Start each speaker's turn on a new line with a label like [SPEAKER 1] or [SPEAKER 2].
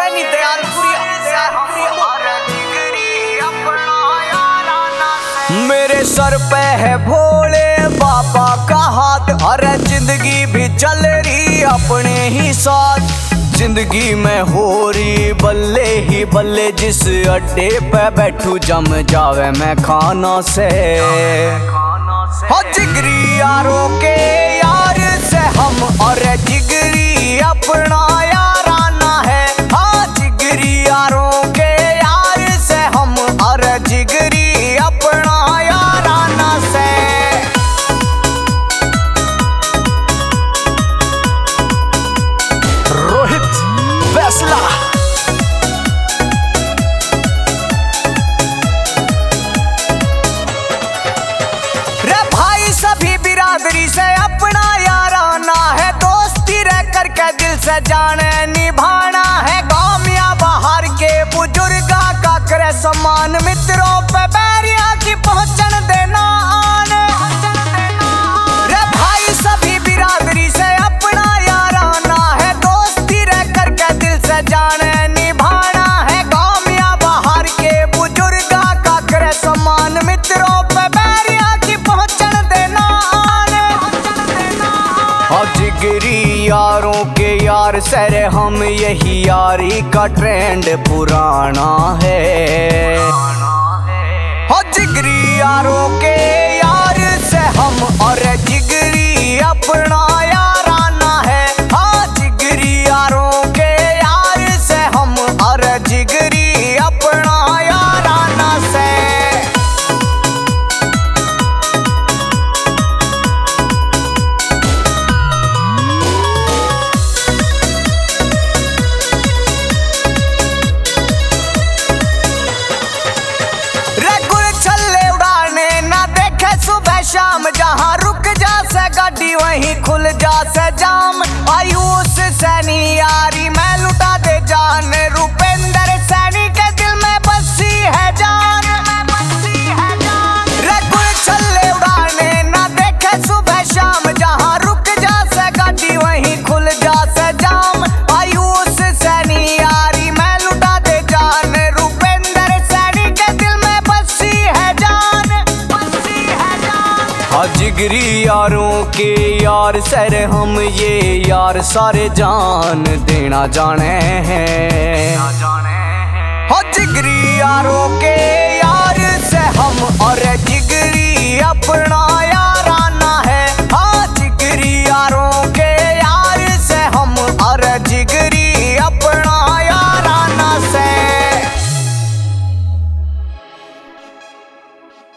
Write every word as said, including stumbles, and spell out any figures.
[SPEAKER 1] सैनी दयालपुरी मेरे सर पे है भोले बाबा का हाथ। अरे जिंदगी भी चल रही अपने ही साथ, जिंदगी में हो रही बल्ले ही बल्ले। जिस अड्डे पे बैठू जम जावे मैं खाना से। हो जिगरी यारों के यार से हम, और जिगरी अपना याराना है। हाँ जिगरी यारों के यार से हम, और जिगरी अपना याराना से। रोहित फैसला रे भाई, सभी बिरादरी से अपना याराना है। दोस्ती रह कर के दिल से जाने निभाना है। गाँव या बाहर के बुजुर्गा का करे सम्मान, मित्रों पे बैरिया की पहुंचन देना आने। रे भाई सभी बिरादरी से अपना याराना है। दोस्ती रह कर के दिल से जाने निभाना है। गाँव या बाहर के बुजुर्गा का करे सम्मान, मित्रों पे बैरिया की पहुंचन देना आने। और जिगरी यारों के यार सर हम, यही यारी का ट्रेंड पुराना है। हो जिगरी यारों के यार से हम, और जिगरी अपना याराना है। हाँ जिगरी यारों के यार से हम, और जिगरी अपना याराना से। शाम जहाँ रुक जा से गाड़ी वहीं खुल जा से जाम। आयुष सैनी यारी मैं लुटा दे जान, रुपेंद्र सैनी के दिल में बसी है जान। रगुल छल्ले उड़ाने ना देखे सुबह शाम, जहाँ रुक जा से गाड़ी वहीं खुल जा से जाम। आयुष सैनी यारी मैं लुटा दे जान, रुपेंद्र सैनी के दिल में बसी है जान। जिगरी यारों के यार सर हम, ये यार सारे जान देना जाने हैं। हो जिगरी यारों के यार से हम, और जिगरी अपना